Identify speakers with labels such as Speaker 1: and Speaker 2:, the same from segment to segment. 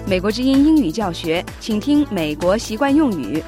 Speaker 1: 美国之音英语教学，请听美国习惯用语。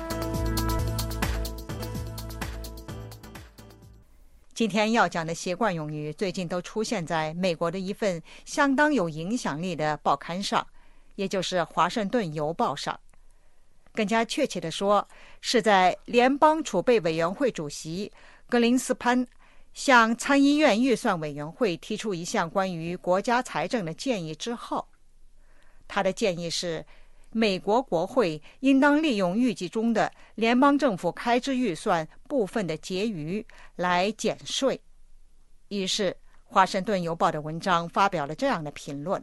Speaker 2: 今天要讲的习惯用语最近都出现在美国的一份相当有影响力的报刊上，也就是《华盛顿邮报》上。更加确切地说，是在联邦储备委员会主席格林斯潘向参议院预算委员会提出一项关于国家财政的建议之后。他的建议是，美国国会应当利用预计中的联邦政府开支预算部分的结余来减税。于是，《华盛顿邮报》的文章发表了这样的评论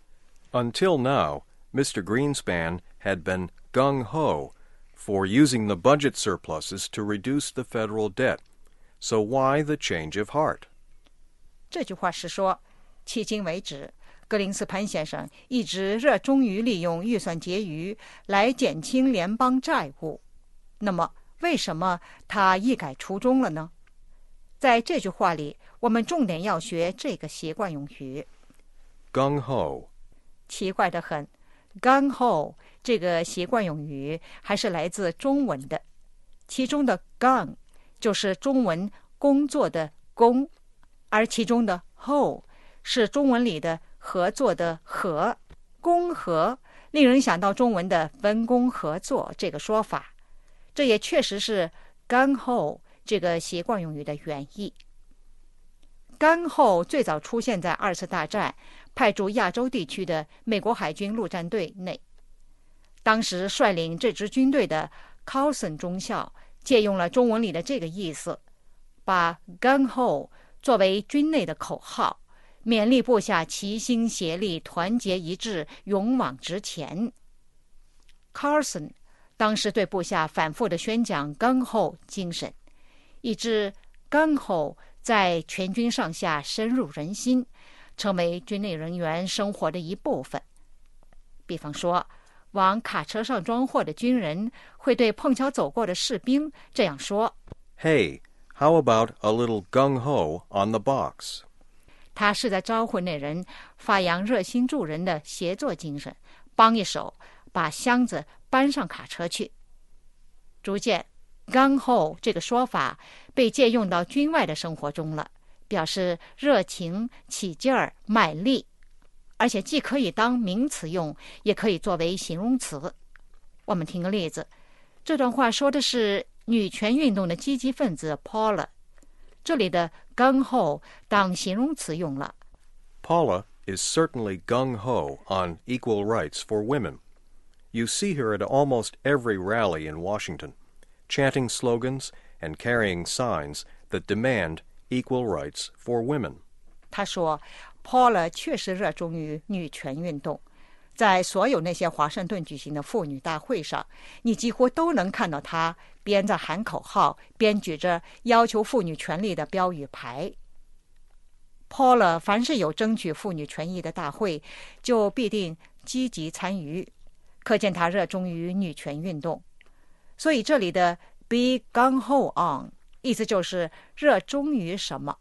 Speaker 3: ：Until now, Mr. Greenspan had been gung-ho for using the budget surpluses to reduce the federal debt. So why the change of heart?
Speaker 2: 这句话是说，迄今为止，格林斯潘先生一直热衷于利用预算结余来减轻联邦债务。那么，为什么他一改初衷了呢？在这句话里，我们重点要学这个习惯用语
Speaker 3: gung-ho。
Speaker 2: 奇怪得很， gung-ho 这个习惯用语还是来自中文的，其中的 gung 就是中文工作的工，而其中的 ho 是中文里的合作的合，工合令人想到中文的分工合作这个说法，这也确实是 gung-ho 这个习惯用语的原意。gung-ho 最早出现在二次大战派驻亚洲地区的美国海军陆战队内，当时率领这支军队的 Carson 中校借用了中文里的这个意思，把 gung-ho 作为军内的口号，勉励部下齐心协力、团结一致、勇往直前。Carson 当时对部下反复地宣讲 gung-ho 精神，以致 gung-ho 在全军上下深入人心，成为军内人员生活的一部分。比方说，往卡车上装货的军人会对碰巧走过的士兵这样说
Speaker 3: ：“Hey, how about a little gung-ho on the box？”
Speaker 2: 他是在招呼那人发扬热心助人的协作精神，帮一手把箱子搬上卡车去。逐渐 gung-ho 这个说法被借用到军外的生活中了，表示热情、起劲儿、卖力，而且既可以当名词用，也可以作为形容词。我们听个例子，这段话说的是女权运动的积极分子 Paula， 这里的 gung-ho 当形容词用了。
Speaker 3: Paula is certainly gung-ho on equal rights for women. You see her at almost every rally in Washington, chanting slogans and carrying signs that demand equal rights for women.
Speaker 2: 他说 Paula 确实热衷于女权运动，在所有那些华盛顿举行的妇女大会上，你几乎都能看到她边在喊口号，边举着要求妇女权利的标语牌。Paula 凡是有争取妇女权益的大会，就必定积极参与，可见她热衷于女权运动。所以这里的 be gung-ho on 意思就是热衷于什么。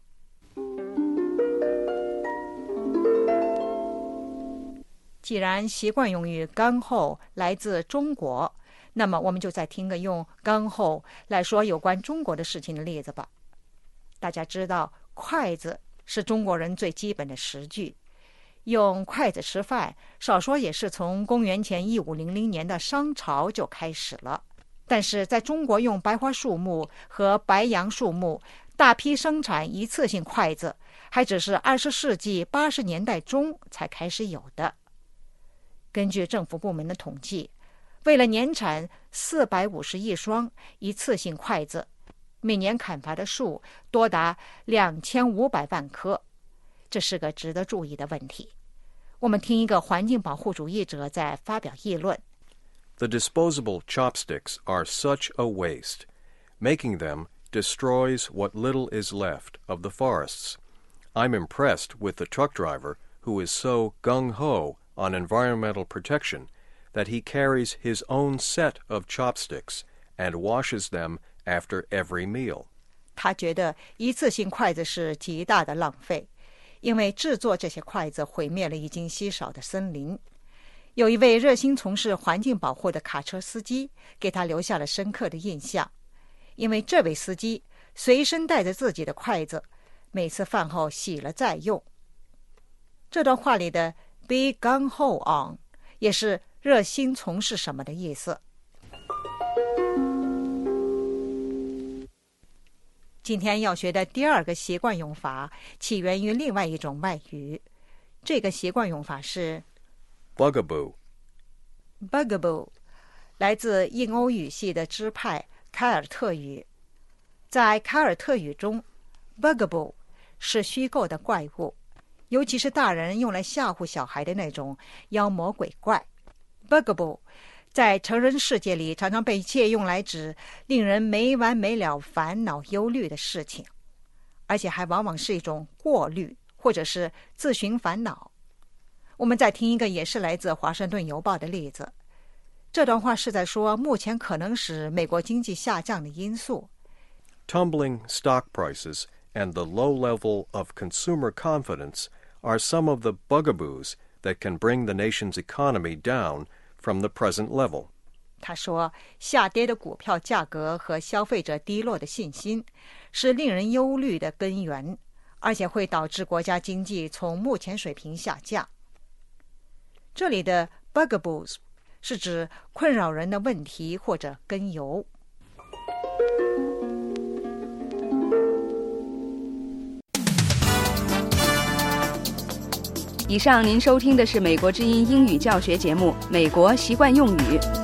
Speaker 2: 既然习惯用语 gung-ho 来自中国，那么我们就再听个用 gung-ho 来说有关中国的事情的例子吧。大家知道，筷子是中国人最基本的食具，用筷子吃饭，少说也是从公元前1500年的商朝就开始了。但是在中国用白桦树木和白杨树木大批生产一次性筷子，还只是20世纪80年代中才开始有的。根据政府部门的统计，为了年产450亿双一次性筷子，每年砍伐的树多达2500万棵，这是个值得注意的问题。我们听一个环境保护主义者在发表议论。
Speaker 3: The disposable chopsticks are such a waste. Making them destroys what little is left of the forests. I'm impressed with the truck driver who is so gung-ho on environmental protection that he carries his own set of chopsticks and washes them after every meal.
Speaker 2: 他觉得一次性筷子是极大的浪费，因为制作这些筷子毁灭了已经稀少的森林。 有一位热心从事环境保护的卡车司机给他留下了深刻的印象，因为这位司机随身带着自己的筷子，每次饭后洗了再用。这段话里的 be gung-ho on 也是热心从事什么的意思。今天要学的第二个习惯用法起源于另外一种外语，这个习惯用法是
Speaker 3: Bugaboo.
Speaker 2: Bugaboo， 来自印欧语系的支派凯尔特语。在凯尔特语中， Bugaboo 是虚构的怪物，尤其是大人用来吓唬小孩的那种妖魔鬼怪。 Bugaboo 在成人世界里常常被借用来指令人没完没了烦恼忧虑的事情，而且还往往是一种过虑或者是自寻烦恼。我们再听一个也是来自华盛顿邮报的例子，这段话是在说目前可能使美国经济下降的因素。
Speaker 3: Tumbling stock prices and the low level of consumer confidence are some of the bugaboos that can bring the nation's economy down from the present level.
Speaker 2: 他说，下跌的股票价格和消费者低落的信心是令人忧虑的根源，而且会导致国家经济从目前水平下降。这里的 bugaboos 是指困扰人的问题或者根由。
Speaker 1: 以上您收听的是美国之音英语教学节目《美国习惯用语》。